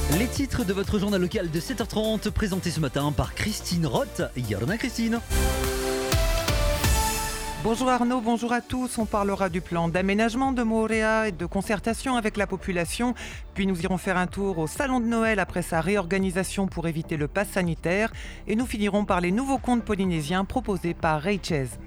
Les titres de votre journal local de 7h30 présentés ce matin par Christine Roth. Yorna Christine. Bonjour Arnaud, bonjour à tous. On parlera du plan d'aménagement de Moorea et de concertation avec la population. Puis nous irons faire un tour au salon de Noël après sa réorganisation pour éviter le pass sanitaire. Et nous finirons par les nouveaux contes polynésiens proposés par Ray Chez.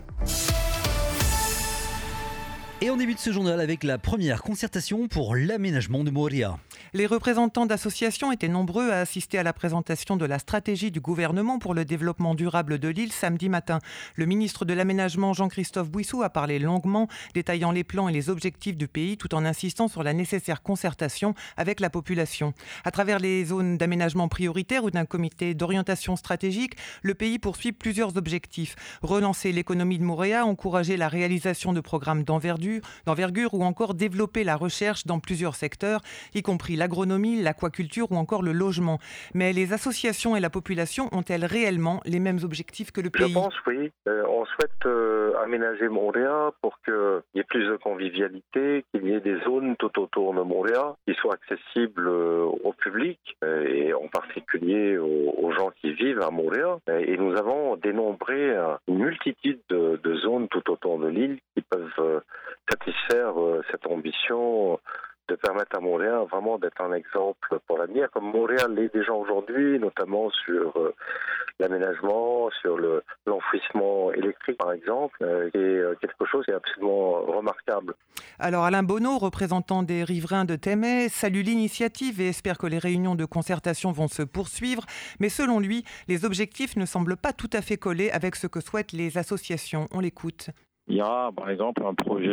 Et on débute ce journal avec la première concertation pour l'aménagement de Moorea. Les représentants d'associations étaient nombreux à assister à la présentation de la stratégie du gouvernement pour le développement durable de l'île samedi matin. Le ministre de l'Aménagement Jean-Christophe Bouissou a parlé longuement, détaillant les plans et les objectifs du pays tout en insistant sur la nécessaire concertation avec la population. À travers les zones d'aménagement prioritaires ou d'un comité d'orientation stratégique, le pays poursuit plusieurs objectifs. Relancer l'économie de Moorea, encourager la réalisation de programmes d'envergure ou encore développer la recherche dans plusieurs secteurs, y compris l'agronomie, l'aquaculture ou encore le logement. Mais les associations et la population ont-elles réellement les mêmes objectifs que le pays ? Je pense, oui. On souhaite aménager Moorea pour qu'il y ait plus de convivialité, qu'il y ait des zones tout autour de Moorea qui soient accessibles au public et en particulier aux gens qui vivent à Moorea. Et nous avons dénombré une multitude de zones tout autour de l'île qui peuvent satisfaire cette ambition de permettre à Moorea vraiment d'être un exemple pour l'avenir, comme Moorea l'est déjà aujourd'hui, notamment sur l'aménagement, sur l'enfouissement électrique par exemple, qui est quelque chose qui est absolument remarquable. Alors Alain Bonneau, représentant des riverains de Temay, salue l'initiative et espère que les réunions de concertation vont se poursuivre, mais selon lui, les objectifs ne semblent pas tout à fait coller avec ce que souhaitent les associations. On l'écoute. Il y a par exemple un projet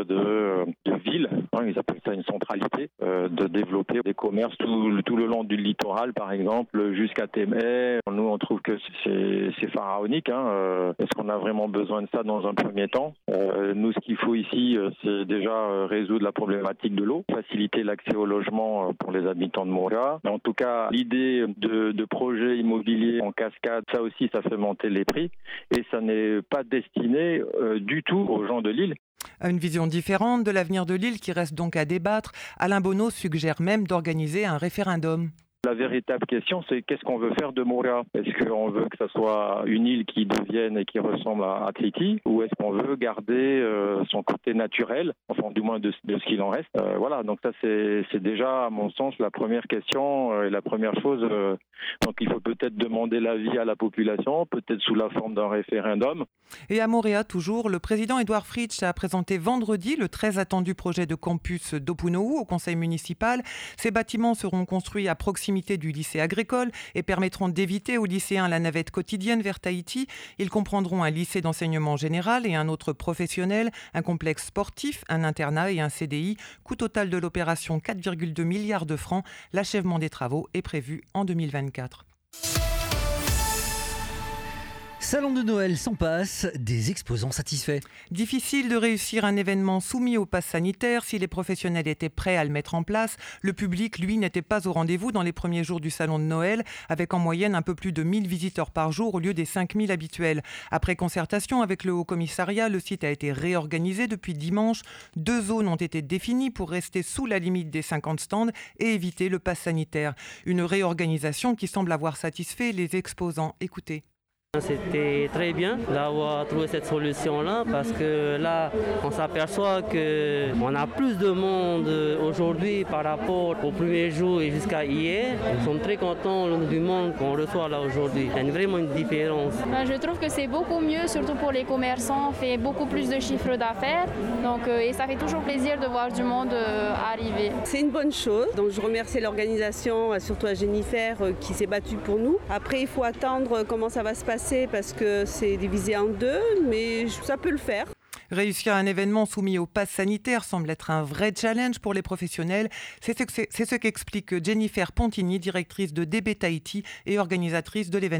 de ville, ils appellent ça une centralité, de développer des commerces tout le long du littoral par exemple jusqu'à Temay. Nous on trouve que c'est pharaonique. Est-ce qu'on a vraiment besoin de ça dans un premier temps ? Nous ce qu'il faut ici c'est déjà résoudre la problématique de l'eau, faciliter l'accès au logement pour les habitants de Moorea. En tout cas l'idée de projets immobiliers en cascade, ça aussi ça fait monter les prix et ça n'est pas destiné du tout aux gens de l'île. Une vision différente de l'avenir de l'île qui reste donc à débattre. Alain Bonneau suggère même d'organiser un référendum. La véritable question, c'est qu'est-ce qu'on veut faire de Moorea ? Est-ce qu'on veut que ça soit une île qui devienne et qui ressemble à Tahiti, ou est-ce qu'on veut garder son côté naturel, enfin du moins de ce qu'il en reste ? Voilà, donc ça c'est déjà à mon sens la première question et la première chose. Donc il faut peut-être demander l'avis à la population, peut-être sous la forme d'un référendum. Et à Moorea toujours, le président Édouard Fritsch a présenté vendredi le très attendu projet de campus d'Opunohu au conseil municipal. Ces bâtiments seront construits à proximité du lycée agricole et permettront d'éviter aux lycéens la navette quotidienne vers Tahiti. Ils comprendront un lycée d'enseignement général et un autre professionnel, un complexe sportif, un internat et un CDI. Coût total de l'opération 4,2 milliards de francs. L'achèvement des travaux est prévu en 2024. Salon de Noël sans passe, des exposants satisfaits. Difficile de réussir un événement soumis au pass sanitaire si les professionnels étaient prêts à le mettre en place. Le public, lui, n'était pas au rendez-vous dans les premiers jours du Salon de Noël, avec en moyenne un peu plus de 1000 visiteurs par jour au lieu des 5000 habituels. Après concertation avec le Haut-Commissariat, le site a été réorganisé depuis dimanche. 2 zones ont été définies pour rester sous la limite des 50 stands et éviter le pass sanitaire. Une réorganisation qui semble avoir satisfait les exposants. Écoutez. C'était très bien d'avoir trouvé cette solution-là parce que là, on s'aperçoit qu'on a plus de monde aujourd'hui par rapport au premier jour et jusqu'à hier. Nous sommes très contents du monde qu'on reçoit là aujourd'hui. Il y a vraiment une différence. Je trouve que c'est beaucoup mieux, surtout pour les commerçants. On fait beaucoup plus de chiffres d'affaires. Et ça fait toujours plaisir de voir du monde arriver. C'est une bonne chose. Donc je remercie l'organisation, surtout à Jennifer qui s'est battue pour nous. Après, il faut attendre comment ça va se passer parce que c'est divisé en 2, mais ça peut le faire. Réussir un événement soumis au pass sanitaire semble être un vrai challenge pour les professionnels. C'est ce qu'explique Jennifer Pontigny, directrice de DB Tahiti et organisatrice de l'événement.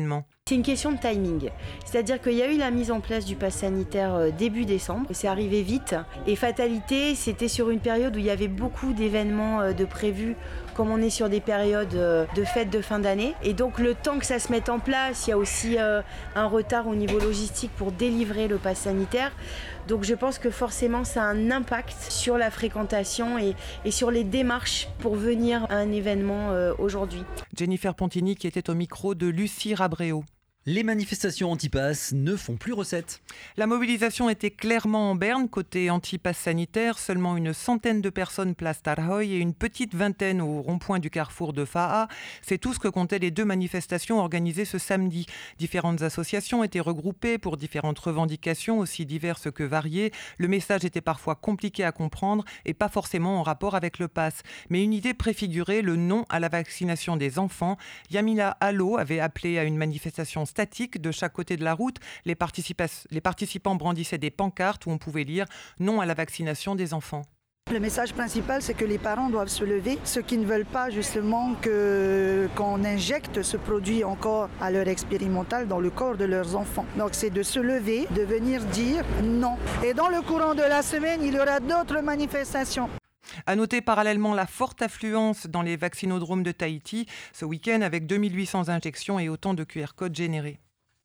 C'est une question de timing. C'est-à-dire qu'il y a eu la mise en place du pass sanitaire début décembre. C'est arrivé vite. Et fatalité, c'était sur une période où il y avait beaucoup d'événements de prévus, comme on est sur des périodes de fêtes de fin d'année. Et donc le temps que ça se mette en place, il y a aussi un retard au niveau logistique pour délivrer le pass sanitaire. Donc je pense que forcément ça a un impact sur la fréquentation et sur les démarches pour venir à un événement aujourd'hui. Jennifer Pontini qui était au micro de Lucie Rabréau. Les manifestations anti-pass ne font plus recette. La mobilisation était clairement en berne côté anti-pass sanitaire. Seulement une centaine de personnes place Tarhoy et une petite vingtaine au rond-point du carrefour de Faha. C'est tout ce que comptaient les 2 manifestations organisées ce samedi. Différentes associations étaient regroupées pour différentes revendications aussi diverses que variées. Le message était parfois compliqué à comprendre et pas forcément en rapport avec le pass. Mais une idée préfigurait, le non à la vaccination des enfants. Yamila Allo avait appelé à une manifestation statique de chaque côté de la route. Les participants brandissaient des pancartes où on pouvait lire « Non à la vaccination des enfants ». Le message principal, c'est que les parents doivent se lever, ceux qui ne veulent pas justement qu'on injecte ce produit encore à l'heure expérimentale dans le corps de leurs enfants. Donc c'est de se lever, de venir dire non. Et dans le courant de la semaine, il y aura d'autres manifestations. À noter parallèlement la forte affluence dans les vaccinodromes de Tahiti ce week-end avec 2800 injections et autant de QR codes générés.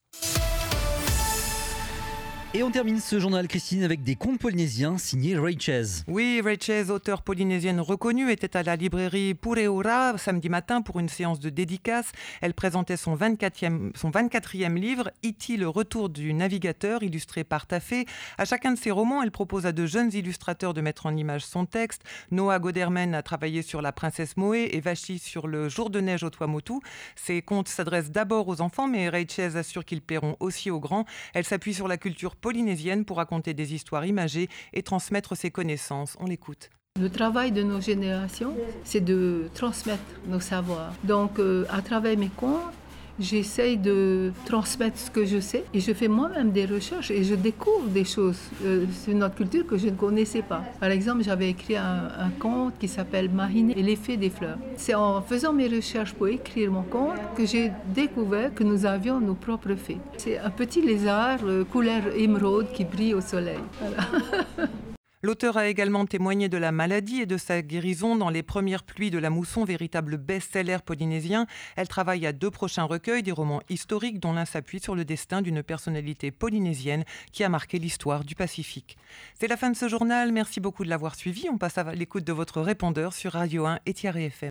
Et on termine ce journal, Christine, avec des contes polynésiens signés Ray Chase. Oui, Ray Chase, auteure polynésienne reconnue, était à la librairie Pureura samedi matin pour une séance de dédicace. Elle présentait son 24e livre, Iti, le retour du navigateur, illustré par Tafé. À chacun de ses romans, elle propose à de jeunes illustrateurs de mettre en image son texte. Noah Godermen a travaillé sur La Princesse Moé et Vachi sur Le jour de neige au Tuamotu. Ces contes s'adressent d'abord aux enfants, mais Ray Chase assure qu'ils plairont aussi aux grands. Elle s'appuie sur la culture polynésienne pour raconter des histoires imagées et transmettre ses connaissances. On l'écoute. Le travail de nos générations, c'est de transmettre nos savoirs. Donc, à travers mes contes, j'essaye de transmettre ce que je sais et je fais moi-même des recherches et je découvre des choses sur notre culture que je ne connaissais pas. Par exemple, j'avais écrit un conte qui s'appelle Mahine et l'effet des fleurs. C'est en faisant mes recherches pour écrire mon conte que j'ai découvert que nous avions nos propres fées. C'est un petit lézard couleur émeraude qui brille au soleil. Voilà. L'auteur a également témoigné de la maladie et de sa guérison dans Les premières pluies de la mousson, véritable best-seller polynésien. Elle travaille à 2 prochains recueils, des romans historiques dont l'un s'appuie sur le destin d'une personnalité polynésienne qui a marqué l'histoire du Pacifique. C'est la fin de ce journal, merci beaucoup de l'avoir suivi. On passe à l'écoute de votre répondeur sur Radio 1 et Thierry FM.